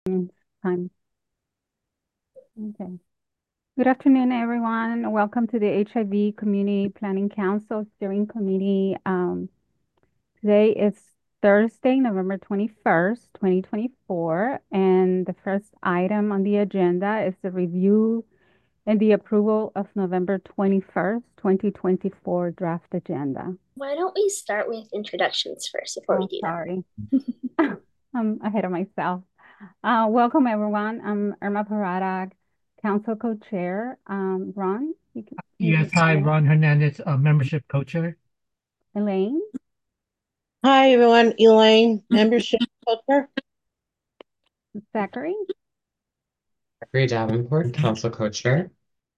Time. Okay. Good afternoon, everyone. Welcome to the HIV Community Planning Council Steering Committee. Today is Thursday, November 21st, 2024, and the first item on the agenda is the review and the approval of November 21st, 2024 draft agenda. Why don't we start with introductions first before we Oh, do sorry. I'm ahead of myself. Welcome, everyone. I'm Irma Parada, Council Co-Chair. Ron, can you Yes, just hi, say that? Ron Hernandez, membership co-chair. Elaine, Hi, everyone. Elaine, membership filter. Zachary, Zachary Davenport, Council Co-Chair.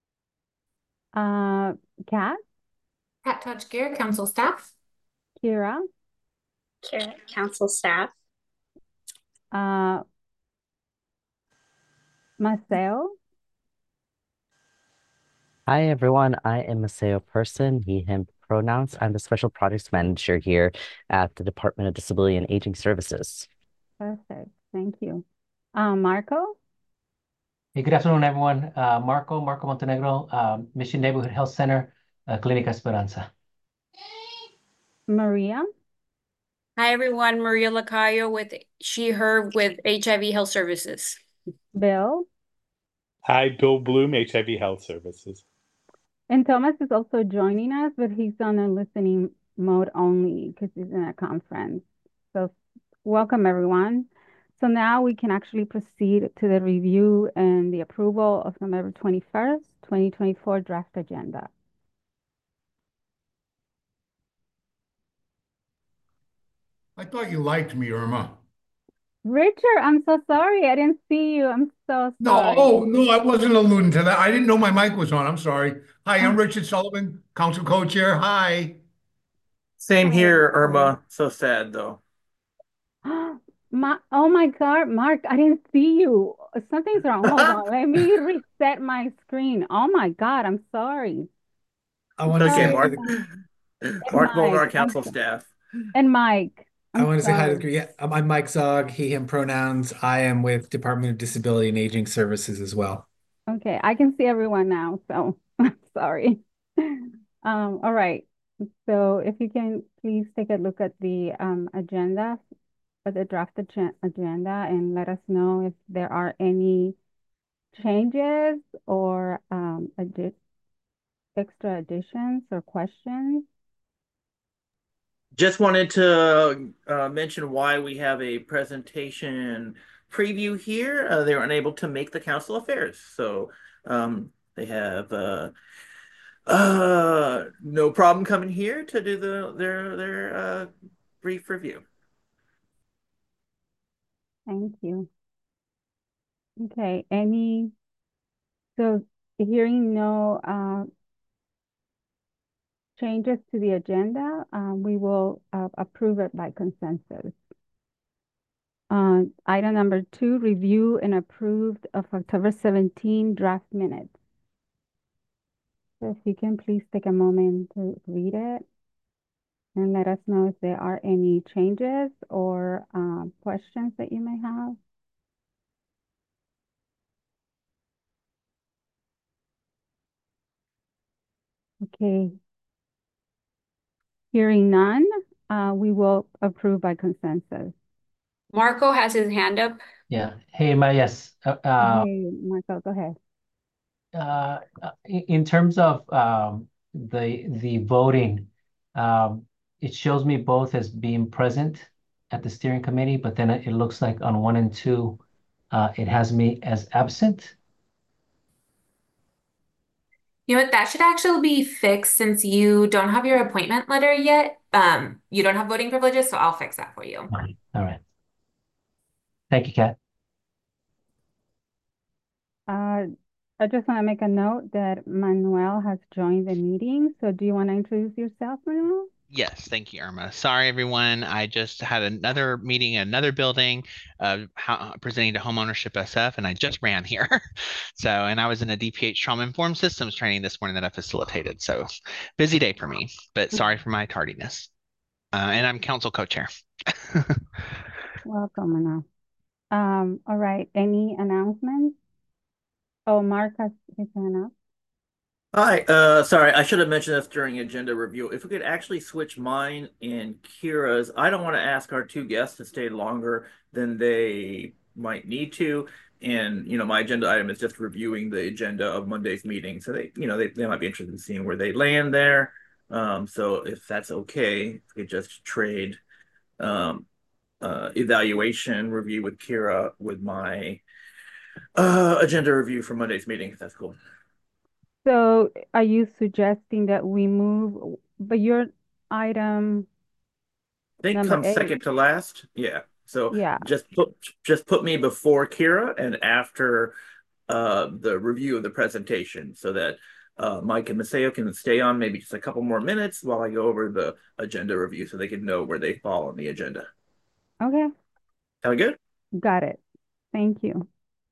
uh, Kat, Pat Gear, council staff. Kira, Kara, council staff. uh, Marcel, Hi everyone, I am Maseo Person, he, him pronouns. I'm the Special Projects Manager here at the Department of Disability and Aging Services. perfect, thank you. Marco, Hey, good afternoon, everyone. Marco Montenegro, Mission Neighborhood Health Center, Clínica Esperanza. Maria, Hi everyone, Maria Lacayo with her with HIV Health Services. Bill, Hi, Bill Bloom, HIV Health Services. and Thomas is also joining us, but he's on a listening mode only because he's in a conference. So welcome, everyone. So now we can actually proceed to the review and the approval of November 21st, 2024 draft agenda. I thought you liked me, Irma. Richard, I'm so sorry. I didn't see you. I'm so No, sorry. oh, no, I wasn't alluding to that. I didn't know my mic was on. I'm sorry. Hi, I'm Richard Sullivan, Council Co-Chair. Hi. Same here, Irma. So sad though. Oh my God, Mark, I didn't see you. Something's wrong. Hold on. Let me reset my screen. Oh my God, I'm sorry. I want to say Sorry. Mark Mulder, our Mike, council staff. and Mike, I I'm want to say hi to sorry. yeah, I'm Mike Zog, he, him pronouns. I am with Department of Disability and Aging Services as well. Okay, I can see everyone now, so I'm sorry. All right. So if you can please take a look at the agenda, at the draft agenda, and let us know if there are any changes or extra additions or questions. Just wanted to mention why we have a presentation preview here. They were unable to make the council affairs, so they have no problem coming here to do their brief review. Thank you. Okay, so hearing no changes to the agenda, we will approve it by consensus. Item number 2, review and approved of October 17 draft minutes. So if you can please take a moment to read it and let us know if there are any changes or questions that you may have. Okay. Hearing none, we will approve by consensus. Marco has his hand up. Yeah. Hey, yes. Hey, Marco, go ahead. In terms of the voting, it shows me both as being present at the steering committee, but then it looks like on 1 and 2, it has me as absent. You know what? That should actually be fixed since you don't have your appointment letter yet. You don't have voting privileges, so I'll fix that for you. All right. Thank you, Kat. I just want to make a note that Manuel has joined the meeting. So do you want to introduce yourself, Manuel? Yes, thank you, Irma. Sorry, everyone. I just had another meeting in another building, presenting to Homeownership SF, and I just ran here. And I was in a DPH trauma-informed systems training this morning that I facilitated. So busy day for me, but sorry for my tardiness. And I'm council co-chair. Welcome, Manuel. All right. Any announcements? Oh, Mark has his hand up. Hi, sorry, I should have mentioned this during agenda review. If we could actually switch mine and Kira's, I don't want to ask our two guests to stay longer than they might need to. And, my agenda item is just reviewing the agenda of Monday's meeting. So they might be interested in seeing where they land there. So if that's okay, if we could just trade um, evaluation review with Kira with my agenda review for Monday's meeting, if that's cool. So are you suggesting that we move, but your item I think number comes 8? second to last. Yeah. So Yeah. just put me before Kira and after the review of the presentation so that Mike and Maseo can stay on maybe just a couple more minutes while I go over the agenda review so they can know where they fall on the agenda. Okay. Sound good? Got it. Thank you.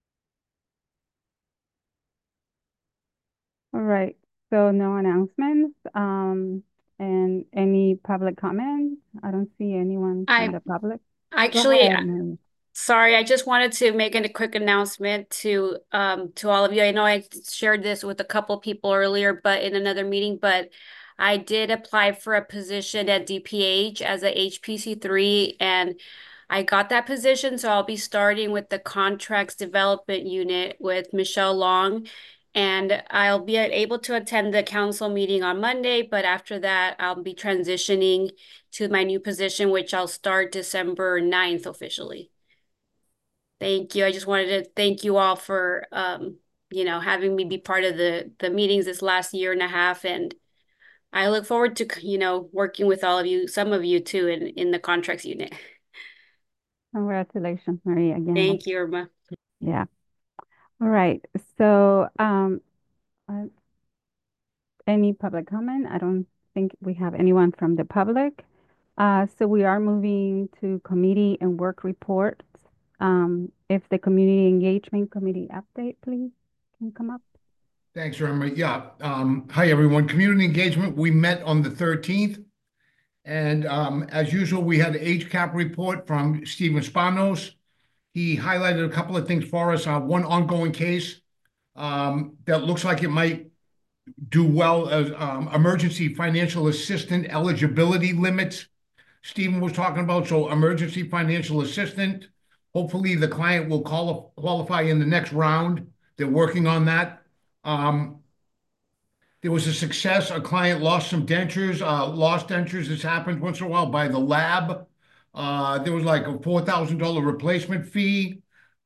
All right. So no announcements. And any public comments? I don't see anyone from the public. Go Actually, ahead, Mary. sorry, I just wanted to make a quick announcement to all of you. I know I shared this with a couple people earlier, but in another meeting, but I did apply for a position at DPH as a HPC3 and I got that position, so I'll be starting with the contracts development unit with Michelle Long. And I'll be able to attend the council meeting on Monday, but after that, I'll be transitioning to my new position, which I'll start December 9th officially. Thank you. I just wanted to thank you all for, having me be part of the meetings this last year and a half. And I look forward to, working with all of you, some of you too, in the contracts unit. Congratulations, Marie, again. Thank you, Irma. Yeah. All right. So, any public comment? I don't think we have anyone from the public. So we are moving to committee and work reports. If the community engagement committee update, please, can come up. Thanks, Irma. Yeah. Hi, everyone. Community engagement, we met on the 13th. And as usual, we had the HCAP report from Steven Spanos. He highlighted a couple of things for us. One ongoing case that looks like it might do well as emergency financial assistant eligibility limits. Stephen was talking about, so emergency financial assistant. Hopefully the client will qualify in the next round. They're working on that. There was a success. A client lost some dentures, lost dentures. This happens once in a while by the lab. There was like a $4,000 replacement fee.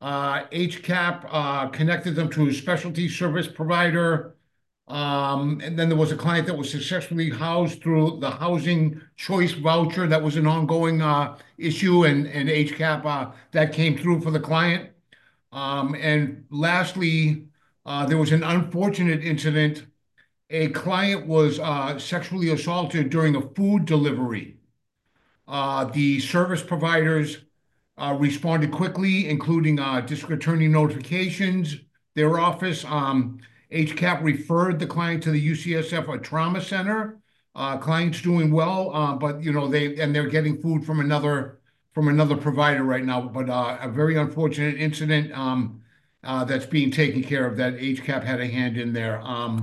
HCAP connected them to a specialty service provider. And then there was a client that was successfully housed through the housing choice voucher. That was an ongoing issue, and HCAP that came through for the client. And lastly, there was an unfortunate incident. A client was sexually assaulted during a food delivery. The service providers responded quickly, including district attorney notifications. Their office, HCAP referred the client to the UCSF Trauma Center. Client's doing well, but they're getting food from another provider right now. But a very unfortunate incident that's being taken care of, that HCAP had a hand in there.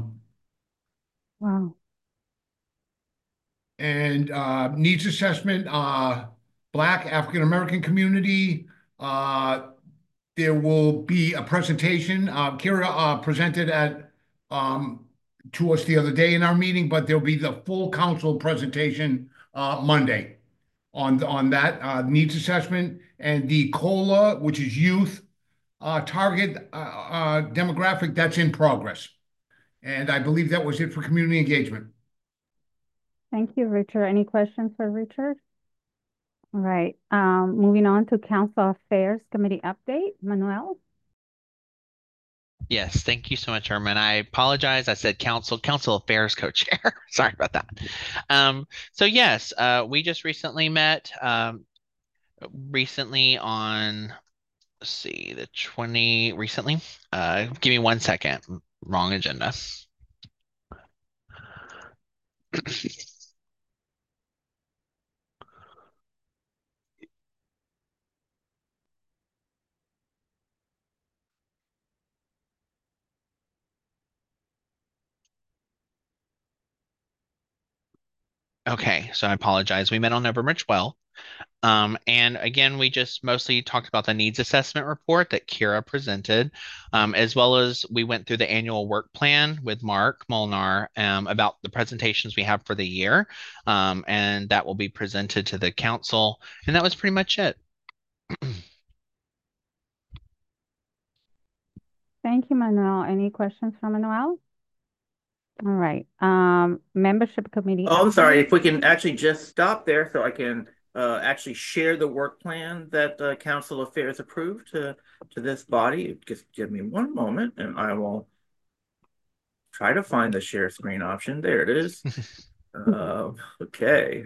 Wow. And needs assessment, Black African American community. There will be a presentation. Kira presented to us the other day in our meeting, but there'll be the full council presentation Monday on that needs assessment, and the COLA, which is youth target demographic, that's in progress. And I believe that was it for community engagement. Thank you, Richard. Any questions for Richard? All right. Moving on to Council Affairs Committee update. Manuel? Yes, thank you so much, Herman. I apologize. I said council affairs co-chair. Sorry about that. So yes, we just recently met recently on, let's see, recently. Give me 1 second. Wrong agenda. Okay, so I apologize. We met on November 12th. And again, we just mostly talked about the needs assessment report that Kira presented, as well as we went through the annual work plan with Mark Molnar about the presentations we have for the year. And that will be presented to the council. And that was pretty much it. Thank you, Manuel. Any questions from Manuel? All right. Membership committee Oh, I'm sorry. update. If we can actually just stop there so I can actually share the work plan that Council Affairs approved to this body. Just give me one moment and I will try to find the share screen option. There it is. Okay.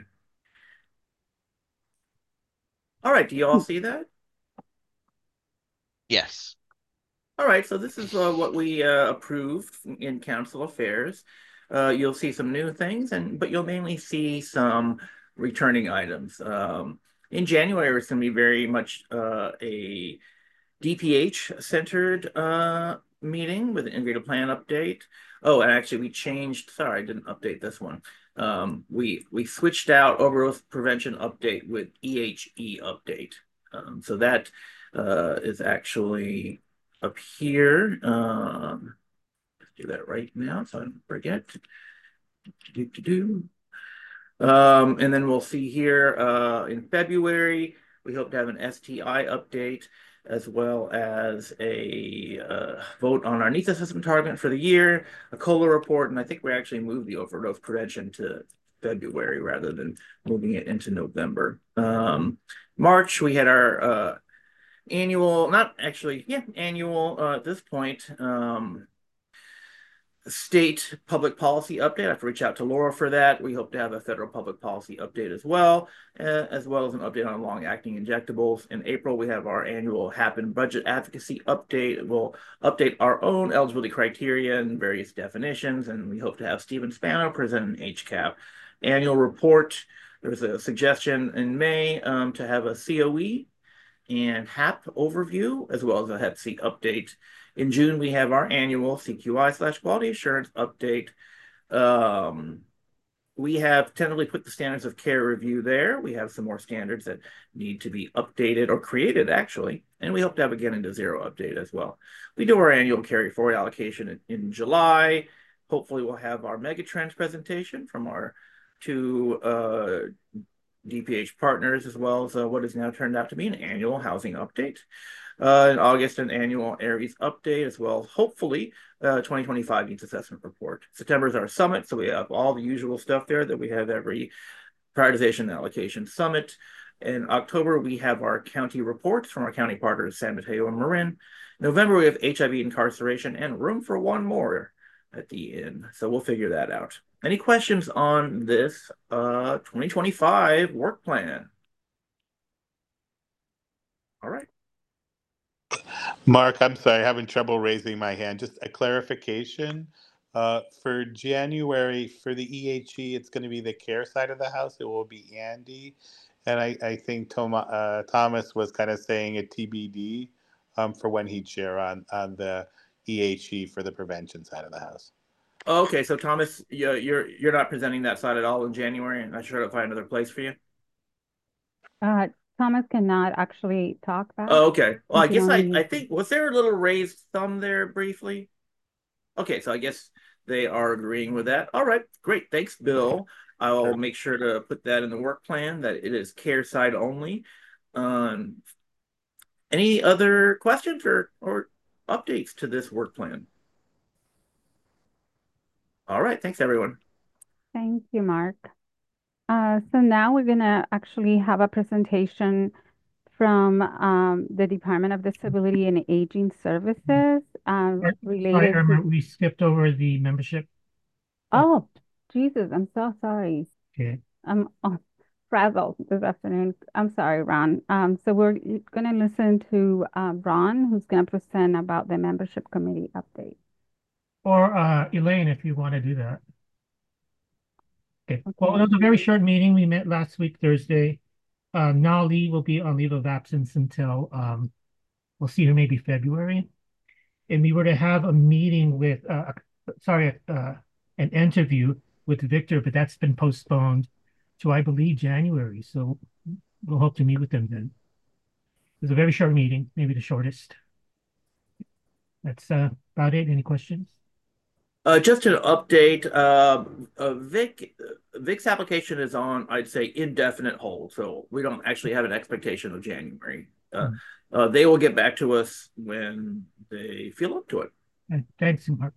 All right. Do you all see that? Yes. All right. So this is what we approved in Council Affairs. You'll see some new things, but you'll mainly see some returning items. In January, it's going to be very much a DPH-centered meeting with an integrated plan update. Oh, and actually we changed, sorry, I didn't update this one. We switched out overdose prevention update with EHE update. So that is actually up here. Let's do that right now so I don't forget. And then we'll see here in February, we hope to have an STI update as well as a vote on our needs assessment target for the year, a COLA report, and I think we actually moved the overdose prevention to February rather than moving it into November. March, we had our annual, not actually, yeah, annual at this point, state public policy update. I have to reach out to Laura for that. We hope to have a federal public policy update as well as an update on long-acting injectables. In April, we have our annual HAPN budget advocacy update. We'll update our own eligibility criteria and various definitions, and we hope to have Stephen Spano present an HCAP annual report. There was a suggestion in May to have a COE and HAP overview, as well as a Hep C update. In June, we have our annual CQI/quality assurance update. We have tentatively put the standards of care review there. We have some more standards that need to be updated or created, actually. And we hope to have a Getting to Zero update as well. We do our annual carry forward allocation in July. Hopefully, we'll have our megatrends presentation from our two DPH partners, as well as what has now turned out to be an annual housing update. In August, an annual ARES update, as well as hopefully 2025 needs assessment report. September is our summit, so we have all the usual stuff there that we have every prioritization and allocation summit. In October, we have our county reports from our county partners, San Mateo and Marin. November, we have HIV incarceration and room for one more at the end. So we'll figure that out. Any questions on this 2025 work plan? All right. Mark, I'm sorry, having trouble raising my hand. Just a clarification. For January, for the EHE, it's going to be the care side of the house. It will be Andy. And I think Thomas was kind of saying a TBD for when he'd share on the EHE for the prevention side of the house. Okay, so Thomas, you're not presenting that side at all in January, and I should try to find another place for you. Thomas cannot actually talk about. Oh, okay. Well, I He guess only I think, was there a little raised thumb there briefly? Okay, so I guess they are agreeing with that. All right, great. Thanks, Bill. I'll make sure to put that in the work plan that it is care side only. Any other questions or updates to this work plan? All right, thanks everyone. Thank you, Mark. So now we're gonna actually have a presentation from the Department of Disability and Aging Services related to... we skipped over the membership. Oh, Jesus, I'm so sorry. Okay. I'm frazzled this afternoon. I'm sorry, Ron. So we're gonna listen to Ron, who's gonna present about the membership committee update. Or Elaine, if you want to do that. Okay. Well, it was a very short meeting. We met last week, Thursday. Nali will be on leave of absence until we'll see her maybe February. And we were to have a meeting with an interview with Victor, but that's been postponed. to, I believe, January. So we'll hope to meet with them then. It was a very short meeting, maybe the shortest. That's about it. Any questions? Just an update. Vic's application is on, I'd say, indefinite hold, so we don't actually have an expectation of January. They will get back to us when they feel up to it. Thanks, Mark.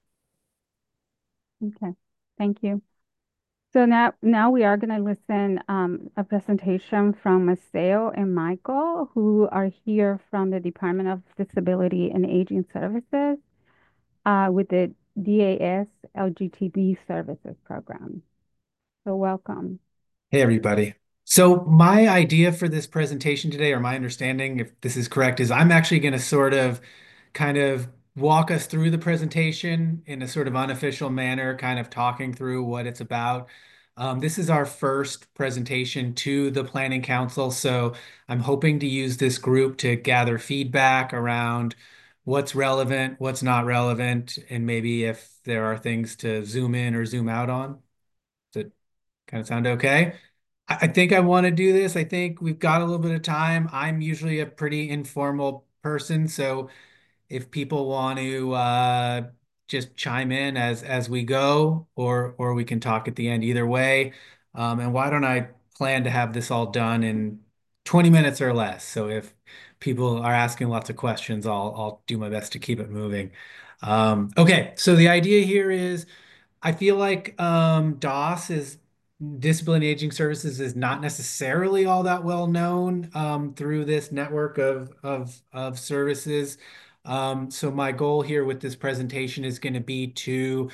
Okay, thank you. So now we are going to listen a presentation from Maceo and Michael, who are here from the Department of Disability and Aging Services with the DAS LGTB Services Program. So welcome. Hey, everybody. So my idea for this presentation today, or my understanding, if this is correct, is I'm actually going to sort of kind of walk us through the presentation in a sort of unofficial manner, kind of talking through what it's about. This is our first presentation to the Planning Council, so I'm hoping to use this group to gather feedback around what's relevant, what's not relevant, and maybe if there are things to zoom in or zoom out on. Does it kind of sound okay? I think I want to do this. I think we've got a little bit of time. I'm usually a pretty informal person, so if people want to just chime in as we go, or we can talk at the end either way. And why don't I plan to have this all done in 20 minutes or less? So if people are asking lots of questions, I'll do my best to keep it moving. Okay, so the idea here is I feel like DOS is Disability Aging Services is not necessarily all that well known through this network of services. So my goal here with this presentation is going to be to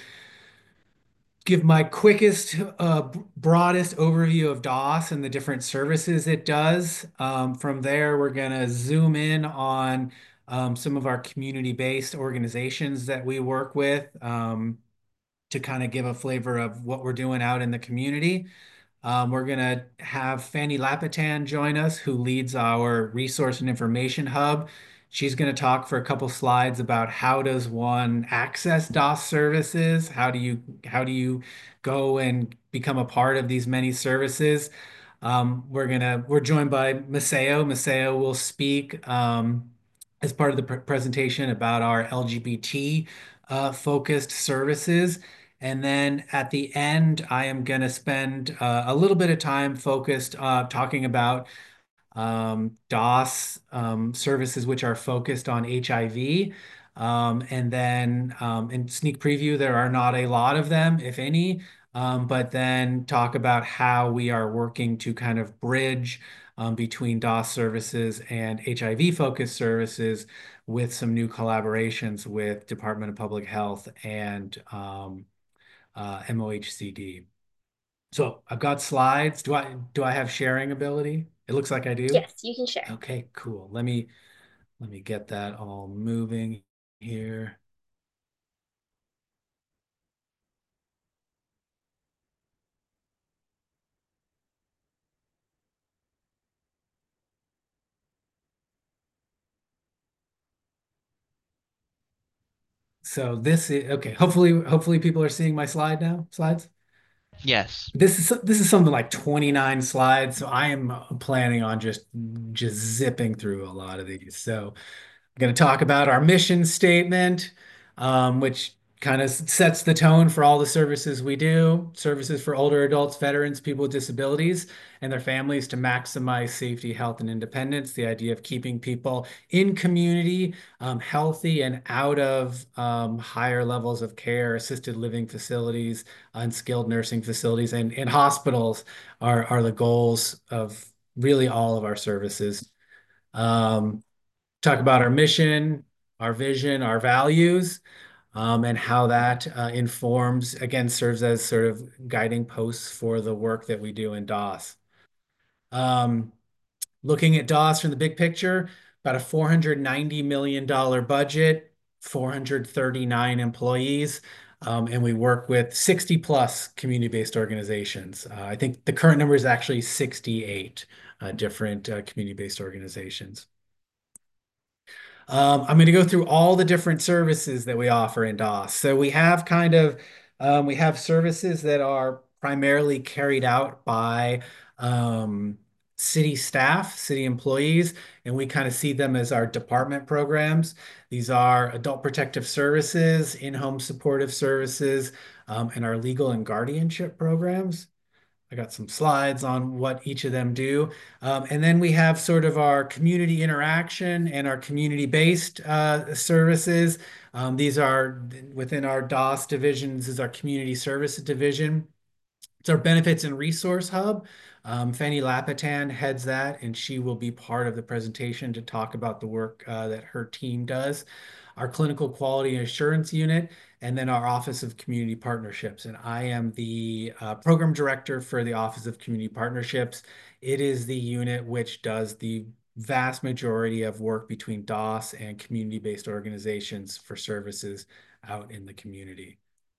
give my quickest, broadest overview of DOS and the different services it does. From there, we're going to zoom in on some of our community-based organizations that we work with. To kind of give a flavor of what we're doing out in the community. We're going to have Fanny Lapitan join us, who leads our resource and information hub. She's going to talk for a couple slides about how does one access DOS services? How do you go and become a part of these many services? We're joined by Maceo. Maceo will speak as part of the presentation about our LGBT focused services. And then at the end, I am going to spend a little bit of time focused talking about DOS services which are focused on HIV. And then in sneak preview, there are not a lot of them, if any, but then talk about how we are working to kind of bridge between DOS services and HIV focused services with some new collaborations with Department of Public Health and MOHCD. So I've got slides. Do I have sharing ability? It looks like I do. Yes, you can share. Okay, cool. Let me get that all moving here. So this is okay. Hopefully people are seeing my slide now. Slides. Yes. This is something like 29 slides, so I am planning on just zipping through a lot of these. So I'm going to talk about our mission statement, which kind of sets the tone for all the services we do. Services for older adults, veterans, people with disabilities, and their families to maximize safety, health, and independence. The idea of keeping people in community, healthy and out of higher levels of care, assisted living facilities, unskilled nursing facilities, and hospitals are the goals of really all of our services. Talk about our mission, our vision, our values, and how that informs, again, serves as sort of guiding posts for the work that we do in DOS. Looking at DOS from the big picture, about a $490 million budget, 439 employees, and we work with 60 plus community-based organizations. I think the current number is actually 68 different community-based organizations. I'm going to go through all the different services that we offer in DOS. So we have we have services that are primarily carried out by city staff, city employees, and we kind of see them as our department programs. These are adult protective services, in-home supportive services, and our legal and guardianship programs. I got some slides on what each of them do. And then we have sort of our community interaction and our community-based services. These are within our DOS divisions is our community services division. It's our benefits and resource hub. Fanny Lapitan heads that, and she will be part of the presentation to talk about the work that her team does. Our clinical quality assurance unit, and then our Office of Community Partnerships. And I am the program director for the Office of Community Partnerships. It is the unit which does the vast majority of work between DOS and community-based organizations for services out in the community.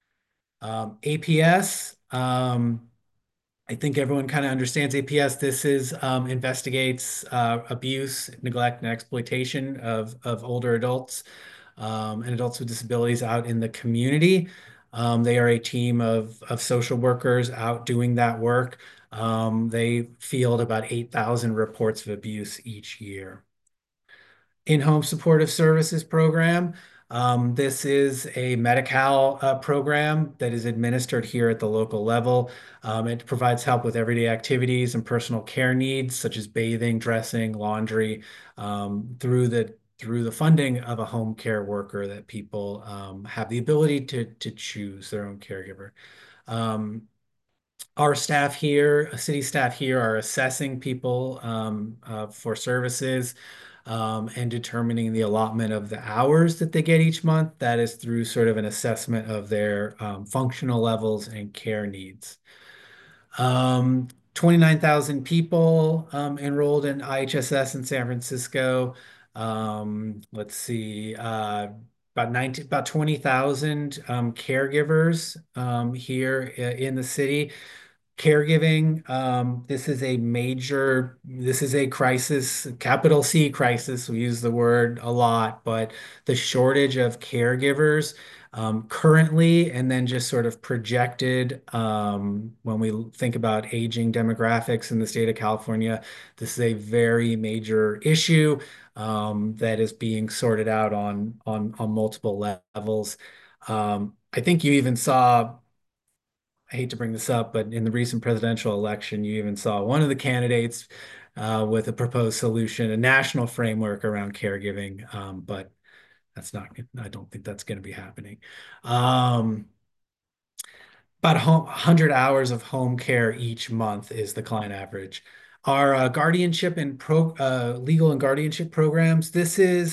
APS, I think everyone kind of understands APS. This is investigates abuse, neglect, and exploitation of older adults and adults with disabilities out in the community. They are a team of social workers out doing that work. They field about 8,000 reports of abuse each year. In-home supportive services program. This is a Medi-Cal program that is administered here at the local level. It provides help with everyday activities and personal care needs such as bathing, dressing, laundry, through the funding of a home care worker that people have the ability to choose their own caregiver. Our staff here, city staff here, are assessing people for services and determining the allotment of the hours that they get each month. That is through sort of an assessment of their functional levels and care needs. 29,000 people enrolled in IHSS in San Francisco. Let's see, about 20,000 caregivers here in the city. Caregiving, this is a crisis, capital C crisis. We use the word a lot, but the shortage of caregivers currently, and then just sort of projected when we think about aging demographics in the state of California, this is a very major issue that is being sorted out on multiple levels. I think you even saw, I hate to bring this up, but in the recent presidential election, you even saw one of the candidates with a proposed solution, a national framework around caregiving, but I don't think that's going to be happening. About 100 hours of home care each month is the client average. Our guardianship and legal and guardianship programs, these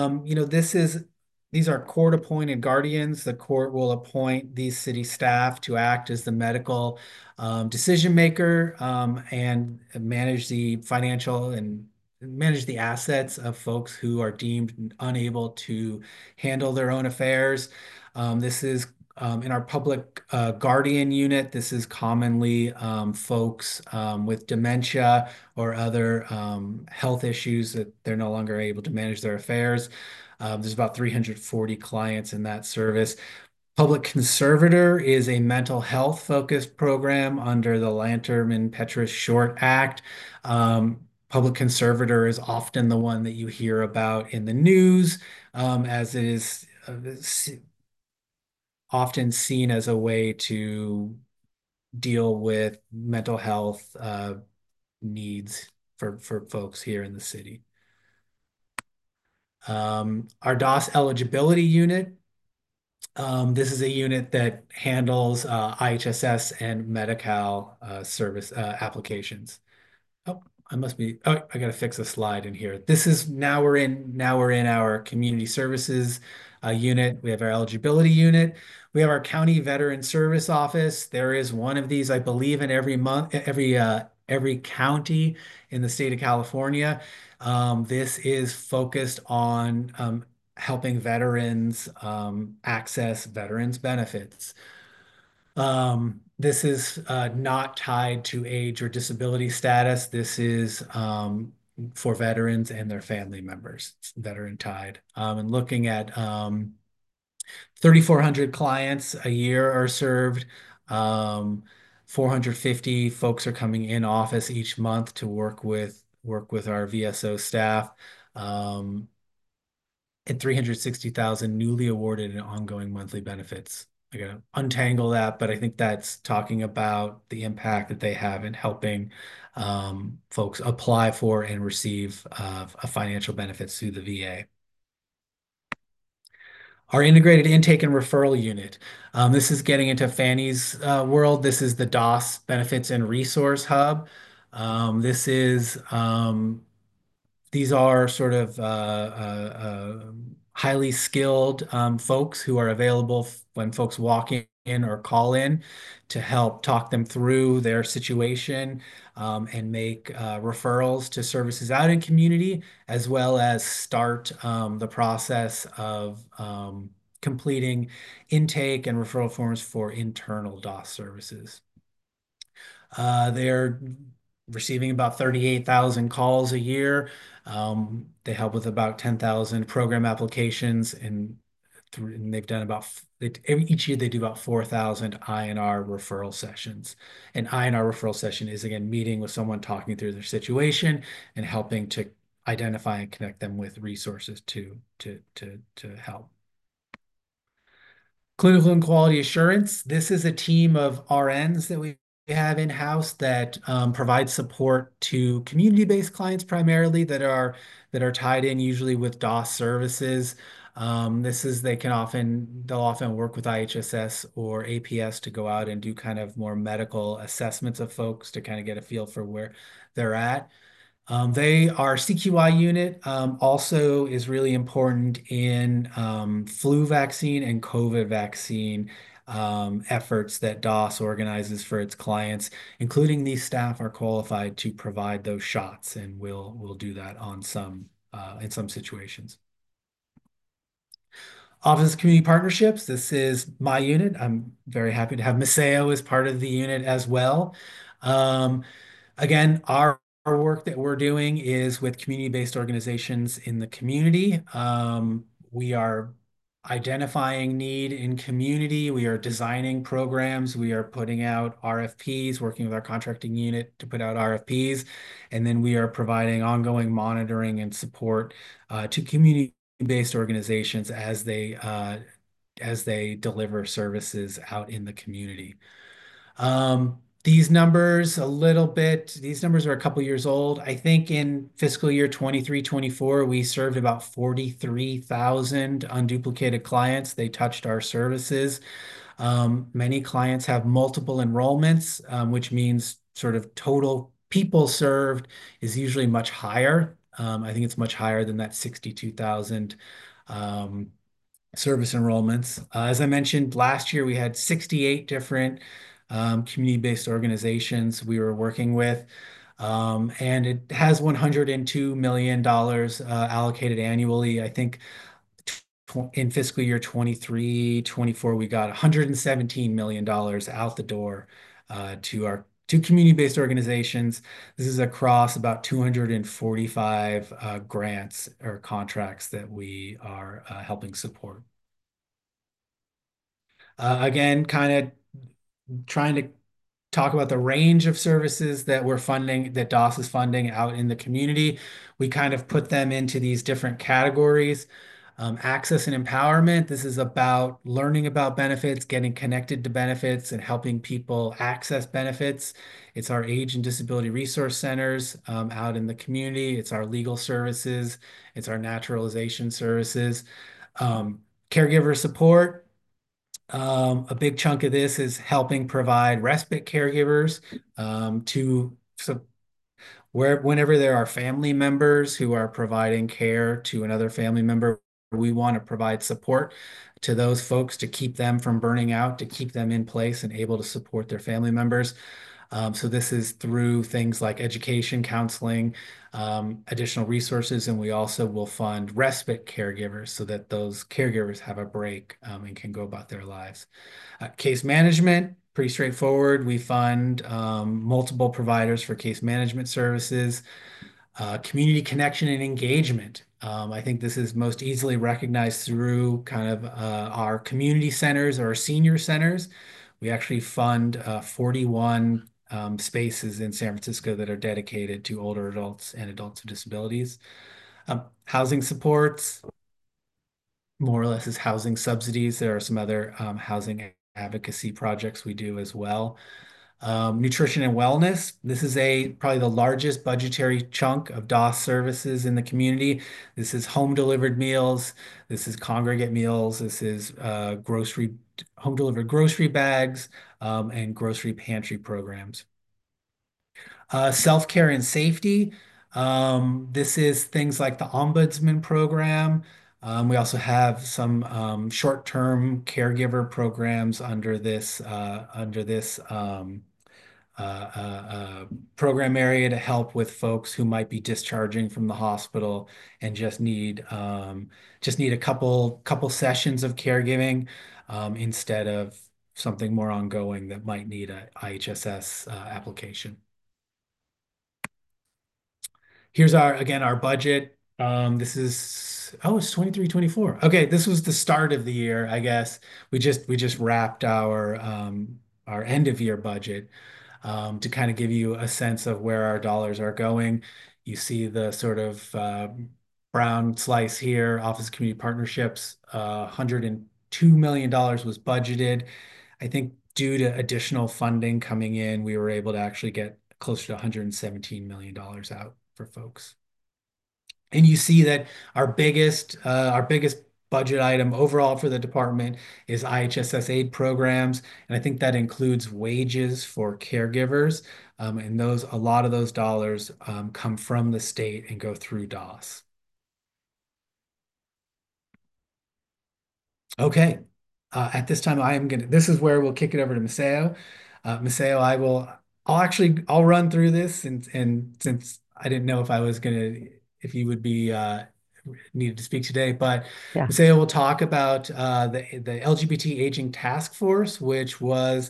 are court-appointed guardians. The court will appoint these city staff to act as the medical decision maker and manage the financial and manage the assets of folks who are deemed unable to handle their own affairs. This is in our public guardian unit. This is commonly folks with dementia or other health issues that they're no longer able to manage their affairs. There's about 340 clients in that service. Public Conservator is a mental health focused program under the Lanterman-Petrus Short Act. Public Conservator is often the one that you hear about in the news, as it is often seen as a way to deal with mental health needs for folks here in the city. Our DOS eligibility unit. This is a unit that handles IHSS and Medi-Cal service applications. Oh, I got to fix a slide in here. Now we're in our community services unit. We have our eligibility unit. We have our county veteran service office. There is one of these, I believe, in every county in the state of California. This is focused on helping veterans access veterans benefits. This is not tied to age or disability status. This is for veterans and their family members. It's veteran tied. And looking at 3,400 clients a year are served. 450 folks are coming in office each month to work with our VSO staff. And 360,000 newly awarded and ongoing monthly benefits. I gotta untangle that, but I think that's talking about the impact that they have in helping folks apply for and receive financial benefits through the VA. Our integrated intake and referral unit. This is getting into Fannie's world. This is the DOS Benefits and Resource Hub. This is these are sort of highly skilled folks who are available when folks walk in or call in to help talk them through their situation and make referrals to services out in community, as well as start the process of completing intake and referral forms for internal DOS services. They're receiving about 38,000 calls a year. They help with about 10,000 program applications, and they've done each year they do about 4,000 INR referral sessions. An INR referral session is, again, meeting with someone, talking through their situation and helping to identify and connect them with resources to help. Clinical and quality assurance. This is a team of RNs that we have in-house that provide support to community-based clients primarily that are tied in usually with DOS services. They'll often work with IHSS or APS to go out and do kind of more medical assessments of folks to kind of get a feel for where they're at. Our CQI unit also is really important in flu vaccine and COVID vaccine efforts that DOS organizes for its clients, including these staff are qualified to provide those shots, and we'll do that on in some situations. Office of Community Partnerships. This is my unit. I'm very happy to have Maseo as part of the unit as well. Again, our work that we're doing is with community-based organizations in the community. We are identifying need in community. We are designing programs. We are putting out RFPs, working with our contracting unit to put out RFPs. And then we are providing ongoing monitoring and support to community-based organizations as they deliver services out in the community. These numbers are a couple years old. I think in fiscal year 23-24, we served about 43,000 unduplicated clients. They touched our services. Many clients have multiple enrollments, which means sort of total people served is usually much higher. I think it's much higher than that 62,000 service enrollments. As I mentioned, last year we had 68 different community-based organizations we were working with. And it has $102 million allocated annually. I think in fiscal year 23-24, we got $117 million out the door to community-based organizations. This is across about 245 grants or contracts that we are helping support. Again, kind of trying to talk about the range of services that we're funding, that DOS is funding out in the community. We kind of put them into these different categories. Access and empowerment. This is about learning about benefits, getting connected to benefits, and helping people access benefits. It's our age and disability resource centers out in the community. It's our legal services. It's our naturalization services. Caregiver support. A big chunk of this is helping provide respite caregivers whenever there are family members who are providing care to another family member, we want to provide support to those folks to keep them from burning out, to keep them in place and able to support their family members. So this is through things like education, counseling, additional resources, and we also will fund respite caregivers so that those caregivers have a break and can go about their lives. Case management, pretty straightforward. We fund multiple providers for case management services. Community connection and engagement. I think this is most easily recognized through kind of our community centers or our senior centers. We actually fund 41 spaces in San Francisco that are dedicated to older adults and adults with disabilities. Housing supports, more or less, is housing subsidies. There are some other housing advocacy projects we do as well. Nutrition and wellness. This is probably the largest budgetary chunk of DOS services in the community. This is home delivered meals. This is congregate meals. This is home delivered grocery bags, and grocery pantry programs. Self-care and safety. This is things like the Ombudsman program. We also have some short-term caregiver programs under this program area to help with folks who might be discharging from the hospital and just need a couple sessions of caregiving, instead of something more ongoing that might need a IHSS application. Here's our budget. It's 23, 24. Okay, this was the start of the year, I guess. We just wrapped our end of year budget, to kind of give you a sense of where our dollars are going. You see the sort of brown slice here, Office of Community Partnerships, $102 million was budgeted. I think due to additional funding coming in, we were able to actually get closer to $117 million out for folks. And you see that our biggest budget item overall for the department is IHSS aid programs, and I think that includes wages for caregivers. And a lot of those dollars come from the state and go through DOS. Okay. At this time, this is where we'll kick it over to Maceo. Maceo, I'll run through this, and since I didn't know if you would be needed to speak today, but Yeah. Maceo will talk about the LGBT Aging Task Force, which was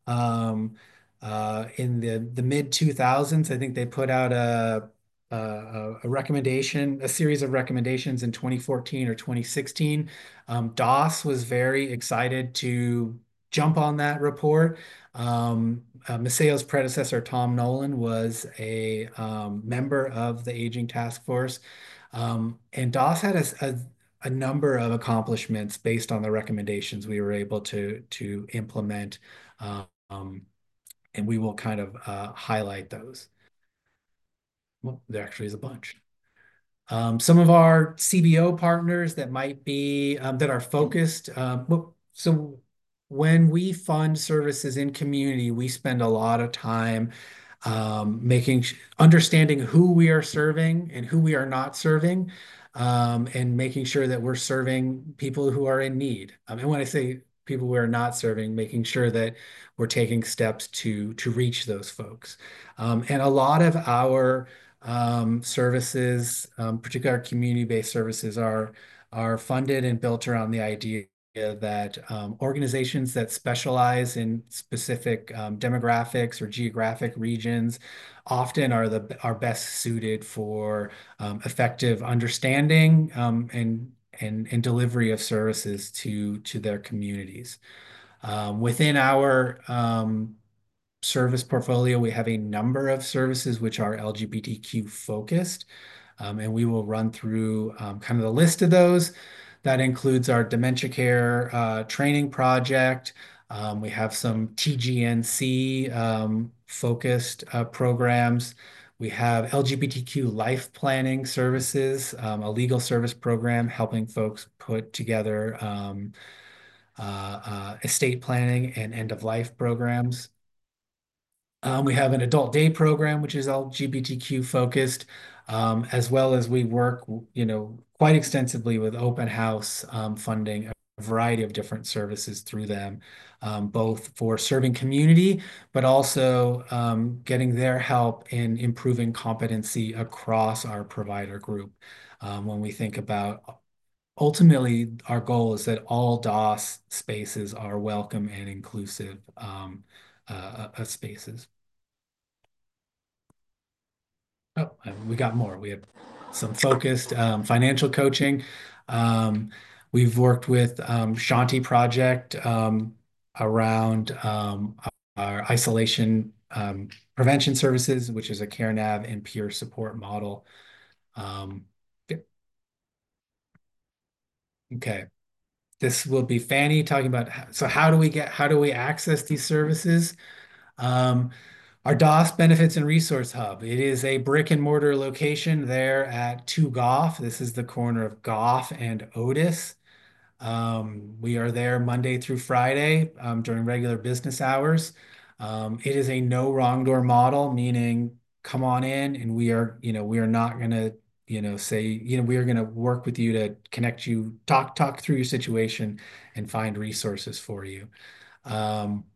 in the mid 2000s. I think they put out a series of recommendations in 2014 or 2016. DOS was very excited to jump on that report. Maceo's predecessor, Tom Nolan, was a member of the Aging Task Force. And DOS had a number of accomplishments based on the recommendations we were able to implement. And we will kind of highlight those. Well, there actually is a bunch. Some of our CBO partners that are focused. So when we fund services in community, we spend a lot of time understanding who we are serving and who we are not serving, and making sure that we're serving people who are in need. And when I say people we are not serving, making sure that we're taking steps to reach those folks. And a lot of our services, particularly our community-based services, are funded and built around the idea that organizations that specialize in specific demographics or geographic regions often are best suited for effective understanding and delivery of services to their communities. Within our service portfolio, we have a number of services which are LGBTQ focused, and we will run through kind of the list of those. That includes our dementia care training project. We have some TGNC focused programs. We have LGBTQ life planning services, a legal service program helping folks put together estate planning and end-of-life programs. We have an adult day program, which is LGBTQ focused, as well as we work, quite extensively with Open House, funding a variety of different services through them, both for serving community, but also getting their help in improving competency across our provider group. When we think about ultimately, our goal is that all DOS spaces are welcome and inclusive spaces. Oh, we got more. We have some focused financial coaching. We've worked with Shanti Project around our isolation prevention services, which is a CareNav and peer support model. Yeah. Okay. This will be Fanny talking about, so how do we access these services? Our DOS Benefits and Resource Hub. It is a brick and mortar location there at 2 Goff. This is the corner of Goff and Otis. We are there Monday through Friday during regular business hours. It is a no wrong door model, meaning come on in and we are not going to, say, we are going to work with you to connect you, talk through your situation and find resources for you. Um,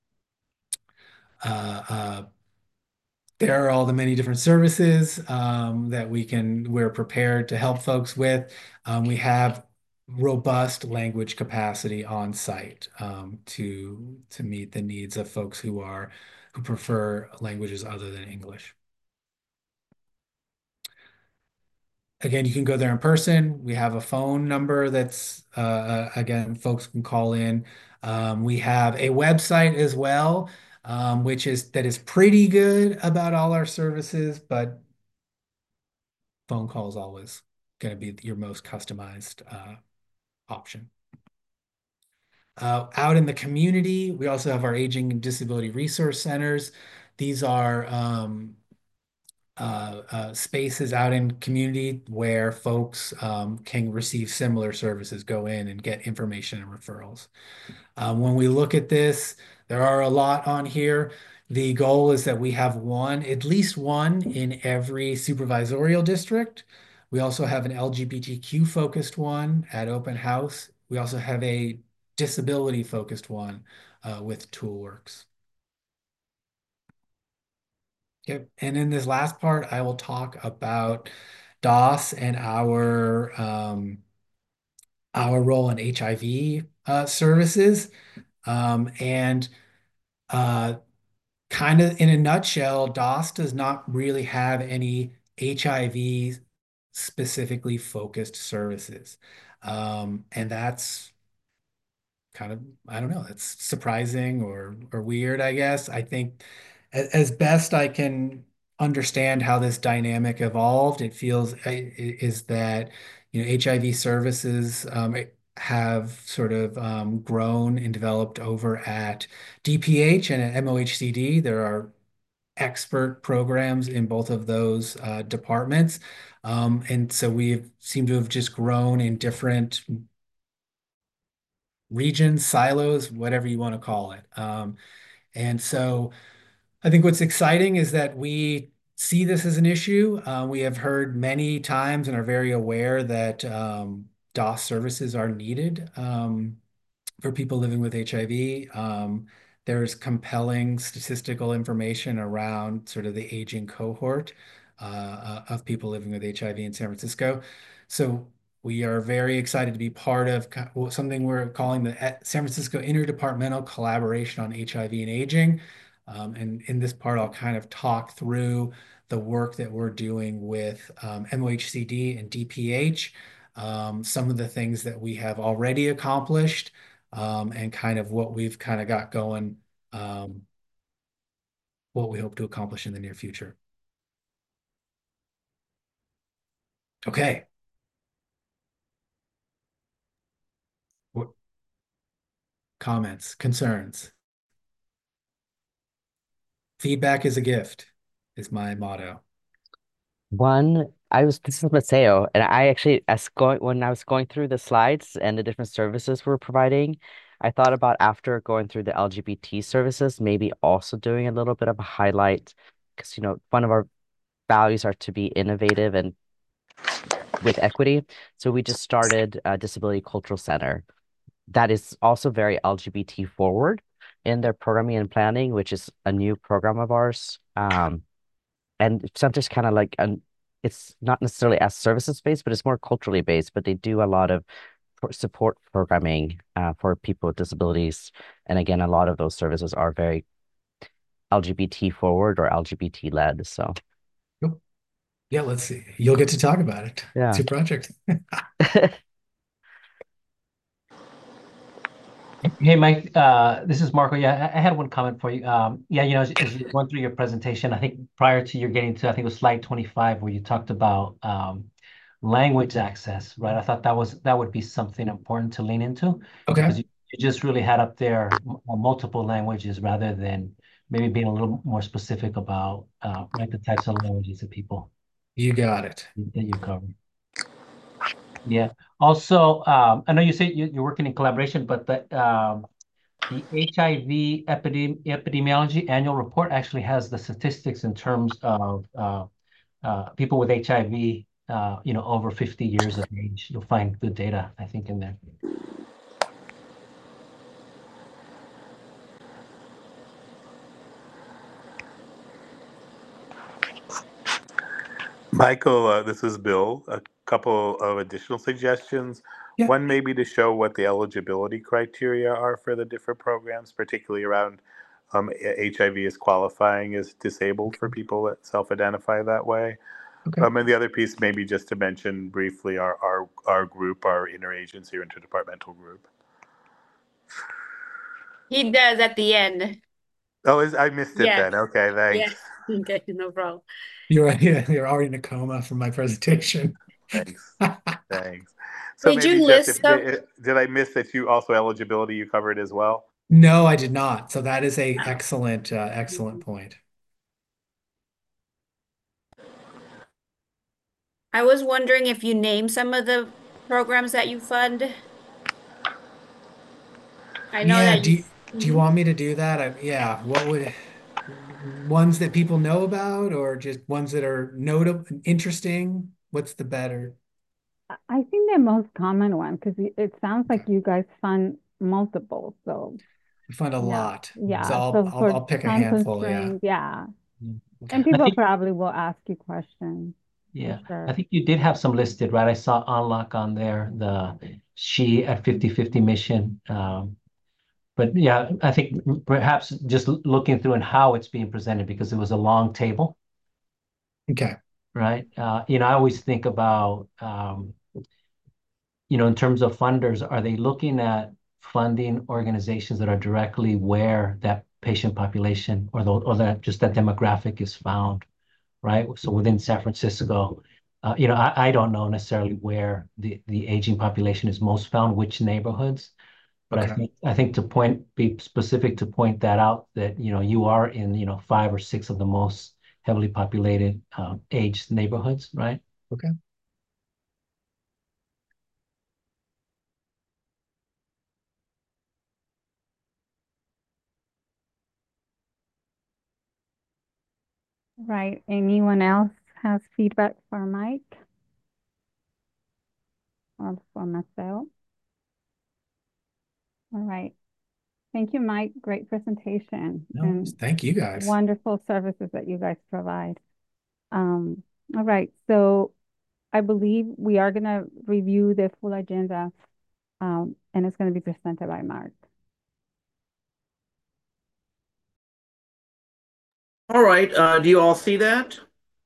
there are all the many different services that we're prepared to help folks with. We have robust language capacity on site to meet the needs of folks who prefer languages other than English. Again, you can go there in person. We have a phone number that's again, folks can call in. We have a website as well, which is pretty good about all our services, but phone call is always going to be your most customized option. Out in the community, we also have our Aging and Disability Resource Centers. These are spaces out in community where folks can receive similar services, go in and get information and referrals. When we look at this, there are a lot on here. The goal is that we have at least one in every supervisorial district. We also have an LGBTQ focused one at Open House. We also have a disability focused one with Toolworks. Yep. And in this last part, I will talk about DOS and our role in HIV services. And kind of in a nutshell, DOS does not really have any HIV specifically focused services. And that's kind of, I don't know, that's surprising or weird, I guess. I think as best I can understand how this dynamic evolved, it feels is that, HIV services have sort of grown and developed over at DPH and at MOHCD. There are expert programs in both of those departments. And so we seem to have just grown in different regions, silos, whatever you want to call it. And so I think what's exciting is that we see this as an issue. We have heard many times and are very aware that DOS services are needed for people living with HIV. There's compelling statistical information around sort of the aging cohort of people living with HIV in San Francisco. So we are very excited to be part of something we're calling the San Francisco Interdepartmental Collaboration on HIV and Aging. And in this part, I'll kind of talk through the work that we're doing with MOHCD and DPH, some of the things that we have already accomplished, and kind of what we've kind of got going, what we hope to accomplish in the near future. Okay. Comments, concerns? Feedback is a gift, is my motto. This is Mateo, and I actually, when I was going through the slides and the different services we're providing, I thought about after going through the LGBT services, maybe also doing a little bit of a highlight, because, one of our values are to be innovative and with equity. So we just started a Disability Cultural Center that is also very LGBT forward in their programming and planning, which is a new program of ours. And center's kind of like it's not necessarily as services based, but it's more culturally based. But they do a lot of support programming for people with disabilities, and again, a lot of those services are very LGBT forward or LGBT led. So, yeah, let's see. You'll get to talk about it. Yeah, it's your project. Hey, Mike, this is Marco. Yeah, I had one comment for you. Yeah, as you went through your presentation, I think prior to your getting to, I think it was slide 25, where you talked about language access, right? I thought that would be something important to lean into Okay. because you just really had up there multiple languages rather than maybe being a little more specific about like the types of languages that people You got it. that you cover. Yeah. Also, I know you say you're working in collaboration, but the HIV epidemiology annual report actually has the statistics in terms of people with HIV, over 50 years of age. You'll find good data, I think, in there. Michael, this is Bill. A couple of additional suggestions. Yeah. One maybe to show what the eligibility criteria are for the different programs, particularly around HIV is qualifying as disabled for people that self-identify that way. Okay. And the other piece maybe just to mention briefly our group, our interagency or interdepartmental group. He does at the end. Oh, I missed it Yes. then. Okay, thanks. Yeah. Okay, no problem. You're already in a coma from my presentation. Thanks. Thanks. So Did maybe you just list some? did I miss that you also eligibility you covered as well? No, I did not. So that is a excellent point. I was wondering if you name some of the programs that you fund. I know Yeah, that do you. you want me to do that? Yeah, what would ones that people know about or just ones that are notable, interesting? What's the better? I think the most common one, because it sounds like you guys fund multiple. So We find a yeah, lot. So yeah. I'll So I'll, for I'll pick a time handful, yeah. constraints, yeah. Okay. And I people think, probably will ask you questions for yeah, I sure. think you did have some listed, right? I saw Unlock on there, the She at 50/50 mission. But yeah, I think perhaps just looking through and how it's being presented because it was a long table, Okay. right? I always think about, in terms of funders, are they looking at funding organizations that are directly where that patient population or that just that demographic is found, right? So within San Francisco, I don't know necessarily where the aging population is most found, which neighborhoods. But Okay. I think be specific to point that out that you are in 5 or 6 of the most heavily populated aged neighborhoods, right? Okay. Right. Anyone else has feedback for Mike or for myself? All right. Thank you, Mike. Great presentation No, and thank you guys. wonderful services that you guys provide. All right. So I believe we are going to review the full agenda, and it's going to be presented by Mark. All right. Do you all see that?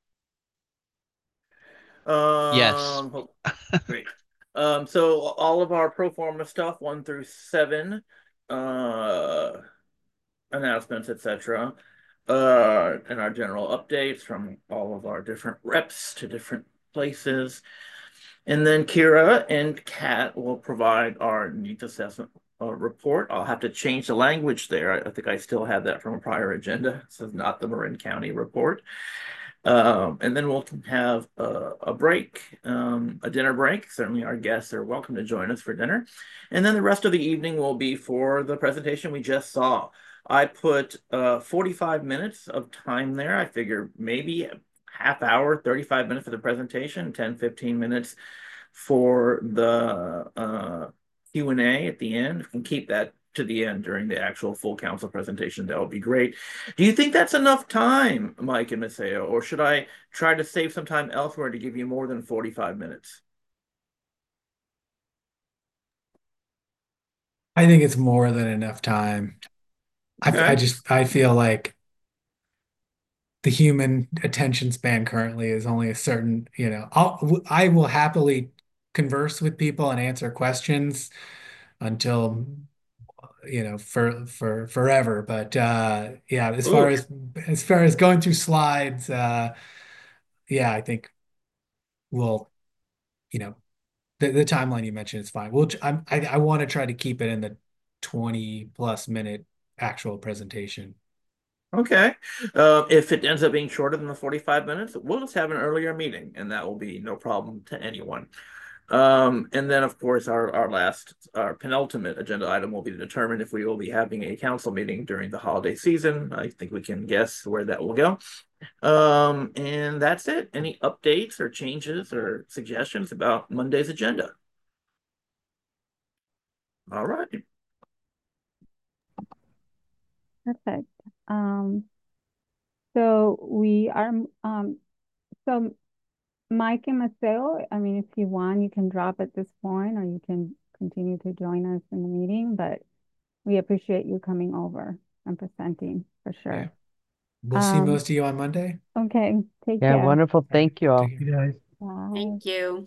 Yes. Great. So all of our pro forma stuff, 1 through 7, uh, announcements, etc., and our general updates from all of our different reps to different places. And then Kira and Kat will provide our needs assessment report. I'll have to change the language there. I think I still have that from a prior agenda. This is not the Marin County report. And then we'll have a break, a dinner break. Certainly our guests are welcome to join us for dinner. And then the rest of the evening will be for the presentation we just saw. I put 45 minutes of time there. I figure maybe half hour, 35 minutes for the presentation, 10, 15 minutes for the Q&A at the end. If we can keep that to the end during the actual full council presentation, that would be great. Do you think that's enough time, Mike and Maseo, or should I try to save some time elsewhere to give you more than 45 minutes? I think it's more than enough time. Okay. I feel like the human attention span currently is only a certain, I will happily converse with people and answer questions until for forever. But yeah, Ooh, as far as going through slides, yeah, I think we'll, you know, the timeline you mentioned is fine. I want to try to keep it in the 20+ minute actual presentation. okay. If it ends up being shorter than the 45 minutes, we'll just have an earlier meeting, and that will be no problem to anyone. And then, of course, our penultimate agenda item will be to determine if we will be having a council meeting during the holiday season. I think we can guess where that will go. And that's it. Any updates or changes or suggestions about Monday's agenda? All right. Perfect. So we are, so Mike and Mateo, I mean, if you want, you can drop at this point, or you can continue to join us in the meeting, but we appreciate you coming over and presenting for Yeah. sure. We'll see most of you on Monday. Okay, take Yeah, care. wonderful. Thank you all. Thank you guys. Bye. Thank you.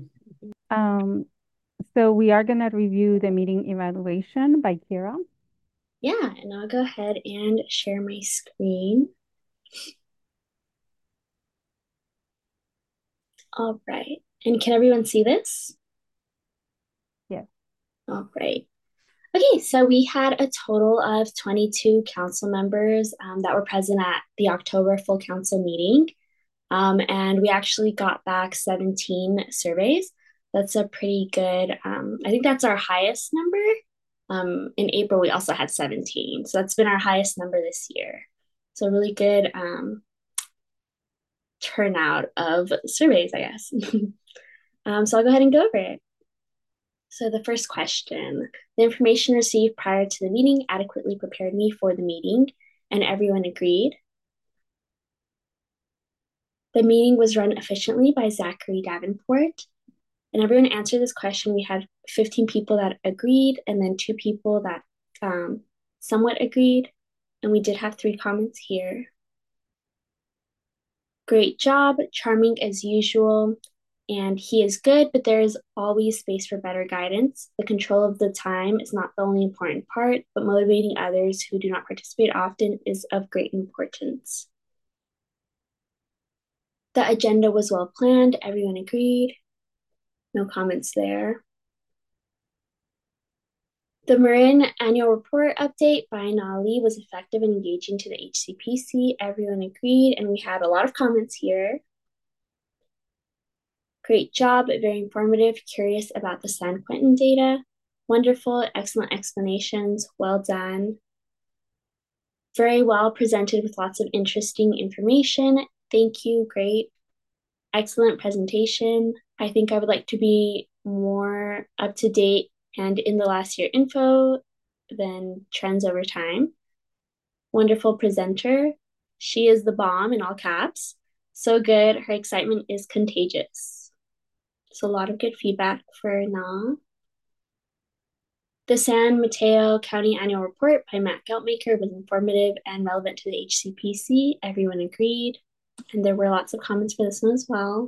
So we are gonna review the meeting evaluation by Kira. Yeah, and I'll go ahead and share my screen. All right. And can everyone see this? Yes. All right. Okay, so we had a total of 22 council members that were present at the October full council meeting. And we actually got back 17 surveys. That's a pretty good, I think that's our highest number. In April, we also had 17. So that's been our highest number this year. So really good turnout of surveys, I guess. So I'll go ahead and go over it. So the first question, the information received prior to the meeting adequately prepared me for the meeting, and everyone agreed. The meeting was run efficiently by Zachary Davenport, and everyone answered this question. We had 15 people that agreed, and then 2 people that somewhat agreed, and we did have 3 comments here. Great job, charming as usual, and he is good, but there is always space for better guidance. The control of the time is not the only important part, but motivating others who do not participate often is of great importance. The agenda was well planned, everyone agreed. No comments there. The Marin annual report update by Nali was effective and engaging to the HCPC. Everyone agreed, and we had a lot of comments here. Great job, very informative, curious about the San Quentin data. Wonderful, excellent explanations, well done. Very well presented with lots of interesting information. Thank you, great. Excellent presentation. I think I would like to be more up to date and in the last year info than trends over time. Wonderful presenter. She is the bomb in all caps. So good. Her excitement is contagious. So a lot of good feedback for Na. The San Mateo County Annual Report by Matt Geltmaker was informative and relevant to the HCPC. Everyone agreed. And there were lots of comments for this one as well.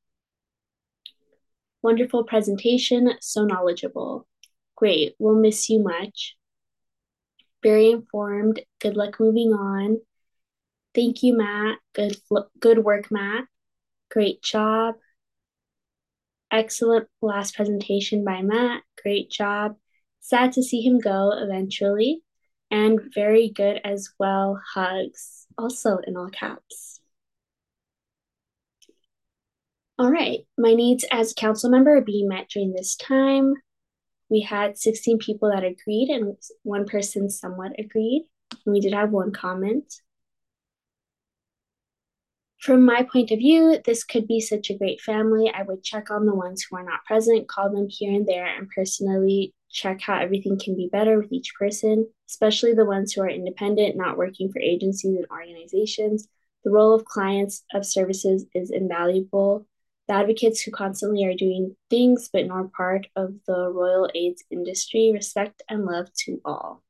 Wonderful presentation, so knowledgeable. Great, we'll miss you much. Very informed, good luck moving on. Thank you, Matt. Good work, Matt. Great job. Excellent last presentation by Matt. Great job. Sad to see him go eventually. And very good as well. Hugs. Also in all caps. All right. My needs as a council member are being met during this time. We had 16 people that agreed and 1 person somewhat agreed. And we did have 1 comment. From my point of view, this could be such a great family. I would check on the ones who are not present, call them here and there, and personally check how everything can be better with each person, especially the ones who are independent, not working for agencies and organizations. The role of clients of services is invaluable. The advocates who constantly are doing things but nor part of the royal aids industry, respect and love to all.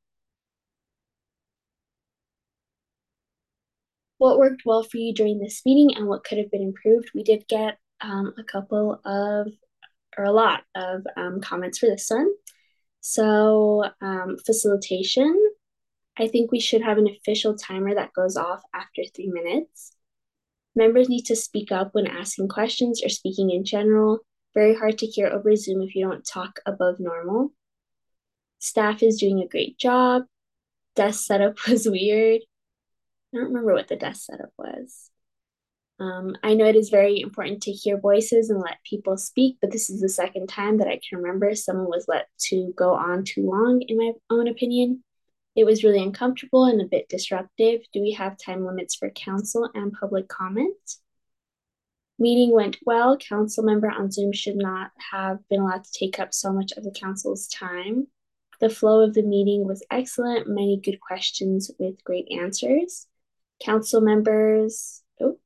What worked well for you during this meeting and what could have been improved? We did get a lot of comments for this one. So, facilitation, I think we should have an official timer that goes off after 3 minutes. Members need to speak up when asking questions or speaking in general. Very hard to hear over Zoom if you don't talk above normal. Staff is doing a great job. Desk setup was weird. I don't remember what the desk setup was. I know it is very important to hear voices and let people speak, but this is the second time that I can remember someone was let to go on too long, in my own opinion. It was really uncomfortable and a bit disruptive. Do we have time limits for council and public comment? Meeting went well. Council member on Zoom should not have been allowed to take up so much of the council's time. The flow of the meeting was excellent. Many good questions with great answers. Council members,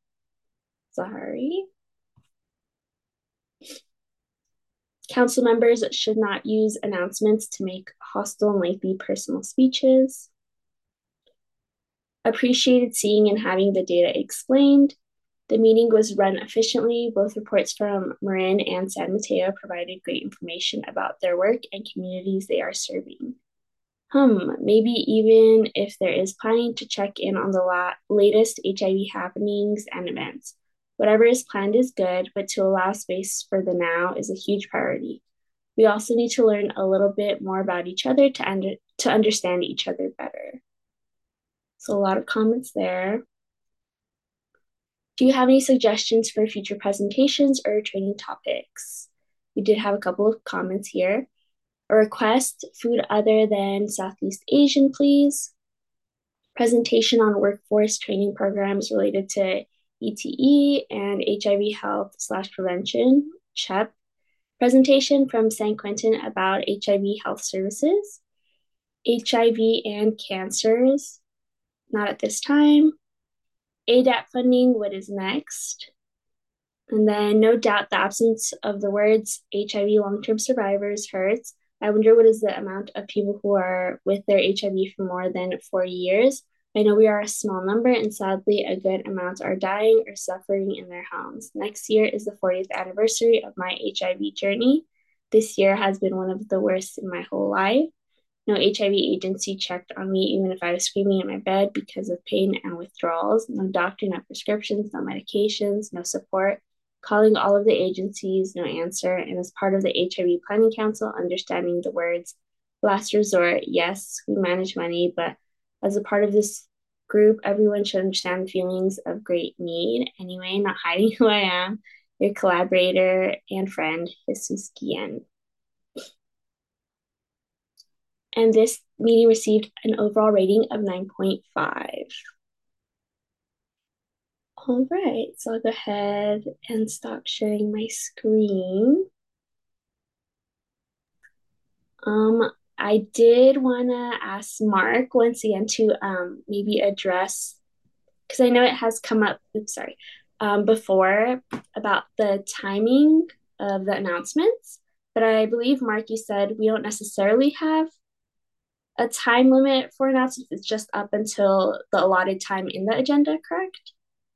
Council members should not use announcements to make hostile and lengthy personal speeches. Appreciated seeing and having the data explained. The meeting was run efficiently. Both reports from Marin and San Mateo provided great information about their work and communities they are serving. Maybe even if there is planning to check in on the latest HIV happenings and events. Whatever is planned is good, but to allow space for the now is a huge priority. We also need to learn a little bit more about each other to understand each other better. So a lot of comments there. Do you have any suggestions for future presentations or training topics? We did have a couple of comments here. A request, food other than Southeast Asian, please. Presentation on workforce training programs related to ETE and HIV health/prevention, CHEP. Presentation from San Quentin about HIV health services. HIV and cancers, not at this time. ADAP funding, what is next? And then no doubt the absence of the words HIV long-term survivors hurts. I wonder what is the amount of people who are with their HIV for more than 4 years. I know we are a small number, and sadly, a good amount are dying or suffering in their homes. Next year is the 40th anniversary of my HIV journey. This year has been one of the worst in my whole life. No HIV agency checked on me, even if I was screaming in my bed because of pain and withdrawals. No doctor, no prescriptions, no medications, no support. Calling all of the agencies, no answer. And as part of the HIV Planning Council, understanding the words last resort, yes, we manage money, but as a part of this group, everyone should understand the feelings of great need. Anyway, not hiding who I am, your collaborator and friend, Jesus Guillen. And this meeting received an overall rating of 9.5. All right, so I'll go ahead and stop sharing my screen. I did want to ask Mark once again to maybe address, because I know it has come up, before about the timing of the announcements, but I believe, Mark, you said we don't necessarily have a time limit for announcements. It's just up until the allotted time in the agenda, correct?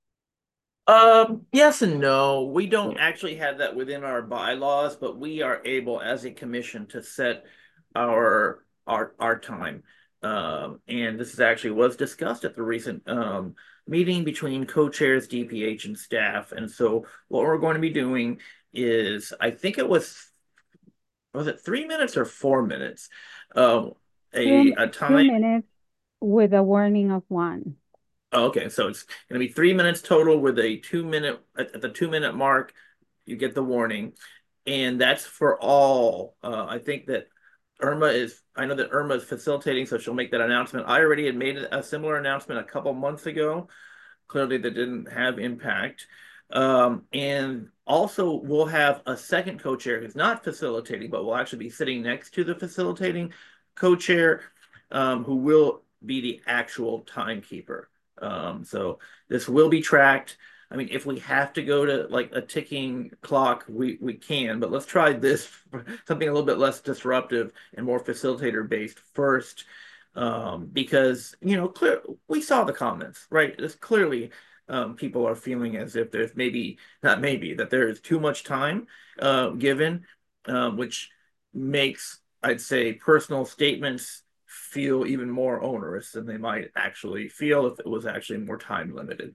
Yes and no. We don't actually have that within our bylaws, but we are able as a commission to set our time. And this is actually was discussed at the recent meeting between co-chairs, DPH, and staff. And so what we're going to be doing is, I think it was it 3 minutes or 4 minutes? A time 2 minutes with a warning of 1. Oh, okay, so it's going to be 3 minutes total with a 2 minute, at the 2 minute mark, you get the warning. And that's for all. I think that I know that Irma is facilitating, so she'll make that announcement. I already had made a similar announcement a couple months ago. Clearly that didn't have impact. And also we'll have a second co-chair who's not facilitating, but will actually be sitting next to the facilitating co-chair, who will be the actual timekeeper. So this will be tracked. I mean, if we have to go to like a ticking clock, we can, but let's try this something a little bit less disruptive and more facilitator based first. Because we saw the comments, right? It's clearly people are feeling as if there's that there is too much time given, which makes I'd say personal statements feel even more onerous than they might actually feel if it was actually more time limited.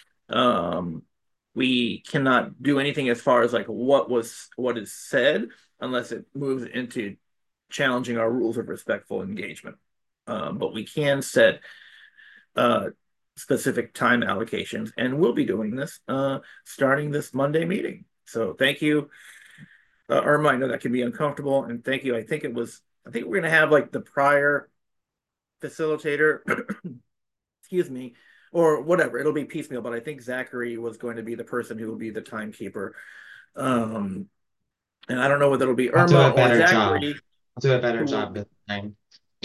We cannot do anything as far as like what is said unless it moves into challenging our rules of respectful engagement. But we can set specific time allocations, and we'll be doing this starting this Monday meeting. So thank you, Irma. I know that can be uncomfortable, and thank you. I think we're going to have like the prior facilitator, excuse me, or whatever. It'll be piecemeal, but I think Zachary was going to be the person who will be the timekeeper. And I don't know whether it'll be I'll do Irma a or better job. Zachary. I'll do a better who job will, this time.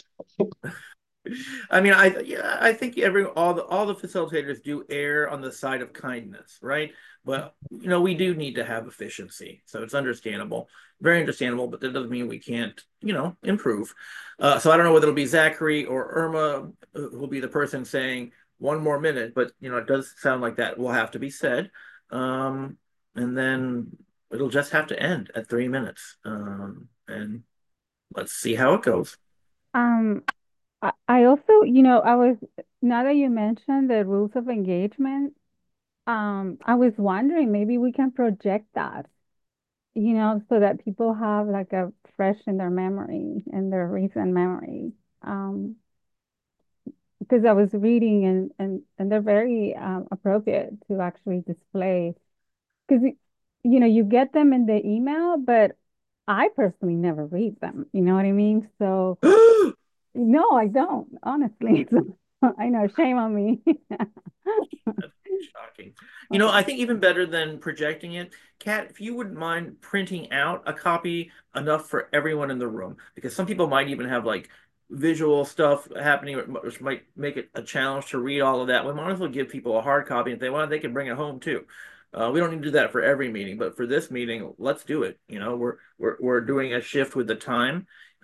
I mean, I think all the facilitators do err on the side of kindness, right? But we do need to have efficiency, so it's understandable, very understandable. But that doesn't mean we can't, improve. So I don't know whether it'll be Zachary or Irma who'll be the person saying 1 more minute, but it does sound like that will have to be said, and then it'll just have to end at 3 minutes, and let's see how it goes. Um, I also, I was, now that you mentioned the rules of engagement, I was wondering maybe we can project that, so that people have like a fresh in their memory and their recent memory. Um, because I was reading and they're very appropriate to actually display because you get them in the email, but I personally never read them. You know what I mean? So no, I don't, honestly. So, I know, shame on me. Shocking. I think even better than projecting it, Kat, if you wouldn't mind printing out a copy enough for everyone in the room, because some people might even have like visual stuff happening, which might make it a challenge to read all of that. We might as well give people a hard copy. If they want, they can bring it home too. We don't need to do that for every meeting, but for this meeting, let's do it. We're doing a shift with the time.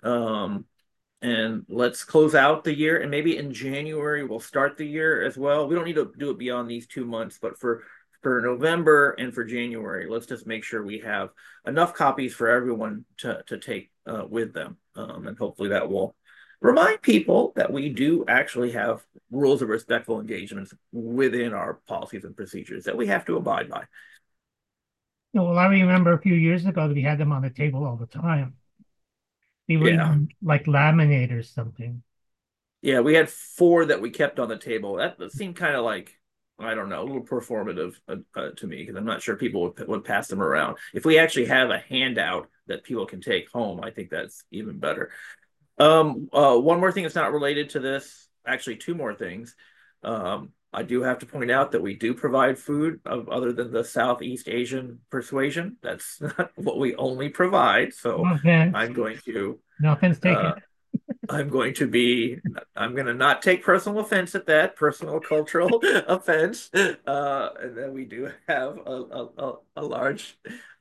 And let's close out the year, and maybe in January we'll start the year as well. We don't need to do it beyond these 2 months, but for November and for January, let's just make sure we have enough copies for everyone to take with them, and hopefully that will remind people that we do actually have rules of respectful engagements within our policies and procedures that we have to abide by. Well, I remember a few years ago that we had them on the table all the time. They were even like laminate or something. Yeah, we had 4 that we kept on the table. That seemed kind of like, I don't know, a little performative to me, because I'm not sure people would pass them around. If we actually have a handout that people can take home, I think that's even better. One more thing that's not related to this, actually 2 more things. I do have to point out that we do provide food other than the Southeast Asian persuasion. That's not what we only provide. So I'm going to no offense taken. I'm going to not take personal offense at that, personal cultural offense. And then we do have a large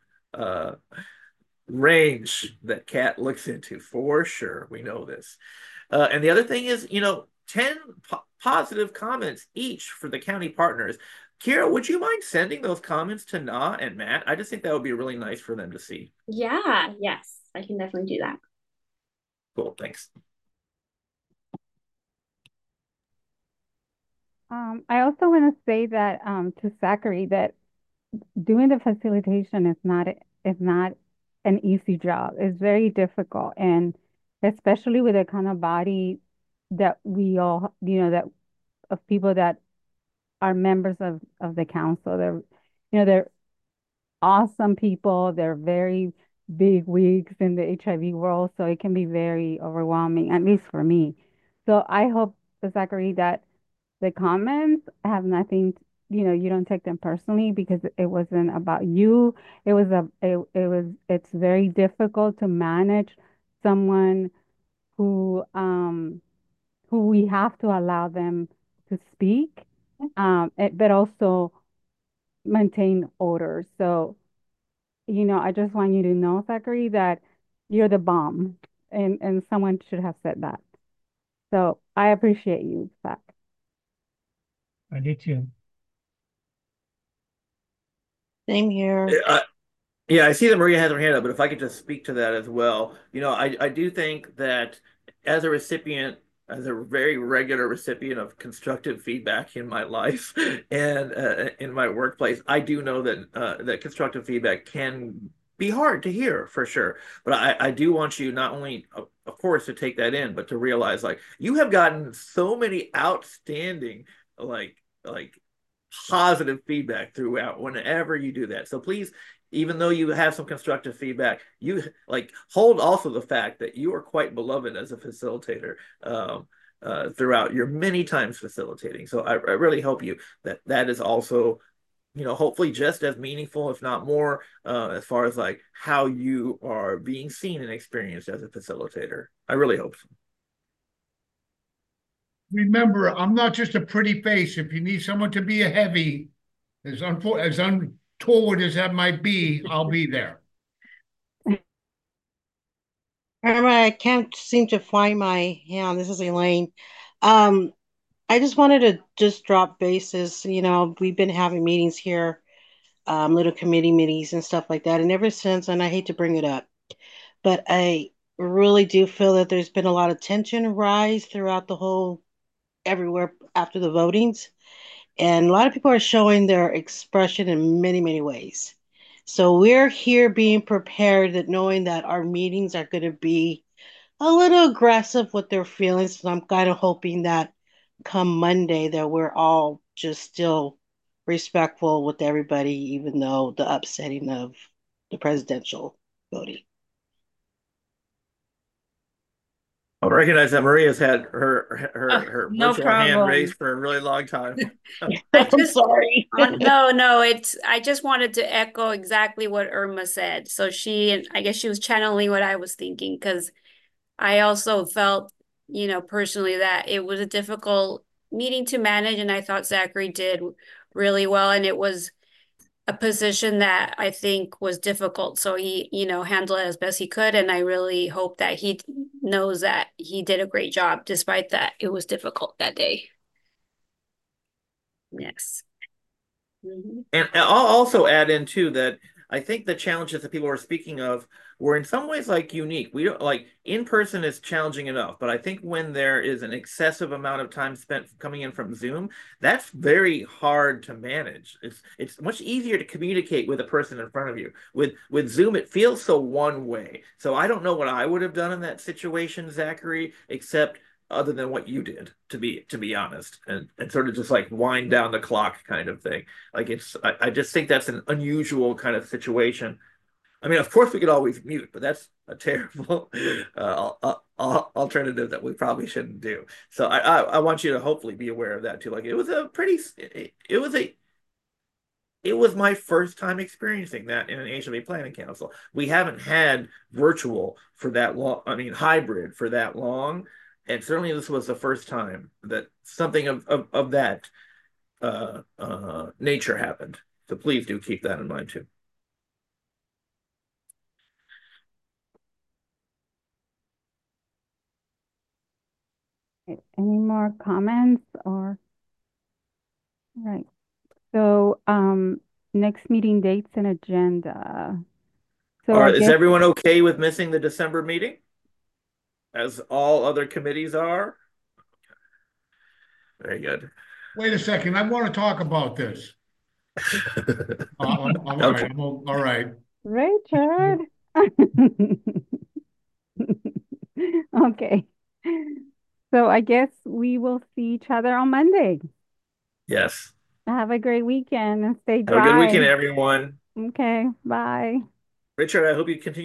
range that Kat looks into for sure. We know this. And the other thing is, 10 positive comments each for the county partners. Kira, would you mind sending those comments to Na and Matt? I just think that would be really nice for them to see. Yeah, yes, I can definitely do that. Cool, thanks. I also want to say that to Zachary that doing the facilitation is not an easy job. It's very difficult, and especially with the kind of body that we all, that of people that are members of the council. They're awesome people. They're very big wigs in the HIV world, so it can be very overwhelming, at least for me. So I hope, Zachary, that the comments have nothing, you don't take them personally because it wasn't about you. It's very difficult to manage someone who we have to allow them to speak, but also maintain order. So, I just want you to know, Zachary, that you're the bomb, and someone should have said that. So I appreciate you, Zach. I did too. Same here. Yeah, I see that Maria has her hand up, but if I could just speak to that as well. I do think that as a recipient, as a very regular recipient of constructive feedback in my life and in my workplace, I do know that constructive feedback can be hard to hear for sure. But I do want you not only, of course, to take that in, but to realize like you have gotten so many outstanding like positive feedback throughout whenever you do that. So please, even though you have some constructive feedback, you like hold also the fact that you are quite beloved as a facilitator throughout your many times facilitating. So I really hope that is also, hopefully just as meaningful, if not more, as far as like how you are being seen and experienced as a facilitator. I really hope so. Remember, I'm not just a pretty face. If you need someone to be a heavy, as untoward as that might be, I'll be there. I can't seem to find my hand. This is Elaine. I just wanted to just drop bases. We've been having meetings here, little committee meetings and stuff like that. And ever since, and I hate to bring it up, but I really do feel that there's been a lot of tension rise throughout the whole everywhere after the votings. And a lot of people are showing their expression in many, many ways. So we're here being prepared that knowing that our meetings are going to be a little aggressive with their feelings. So I'm kind of hoping that come Monday that we're all just still respectful with everybody, even though the upsetting of the presidential voting. I recognize that Maria's had her No virtual hand problem. raised for a really long time. I'm sorry. No, I just wanted to echo exactly what Irma said. So I guess she was channeling what I was thinking, because I also felt, personally that it was a difficult meeting to manage, and I thought Zachary did really well, and it was a position that I think was difficult. So he, handled it as best he could. And I really hope that he knows that he did a great job, despite that it was difficult that day. Yes. Mm-hmm. And I'll also add in too that I think the challenges that people are speaking of were in some ways like unique. We don't like in person is challenging enough, but I think when there is an excessive amount of time spent coming in from Zoom, that's very hard to manage. It's much easier to communicate with a person in front of you. With Zoom, it feels so one way. So I don't know what I would have done in that situation, Zachary, except other than what you did, to be honest, and sort of just like wind down the clock kind of thing. Like I just think that's an unusual kind of situation. I mean, of course we could always mute, but that's a terrible alternative that we probably shouldn't do. So I want you to hopefully be aware of that too. Like it was my first time experiencing that in an HOA planning council. We haven't had virtual for that long, I mean, hybrid for that long. And certainly this was the first time that something of that nature happened. So please do keep that in mind too. Any more comments or? Right. So, next meeting dates and agenda. So Is everyone okay with missing the December meeting? As all other committees are? Very good. Wait a second. I want to talk about this. I'm all right. All right. Richard. Okay. So I guess we will see each other on Monday. Yes. Have a great weekend and stay dry. Have a good weekend, everyone. Okay. Bye. Richard, I hope you continue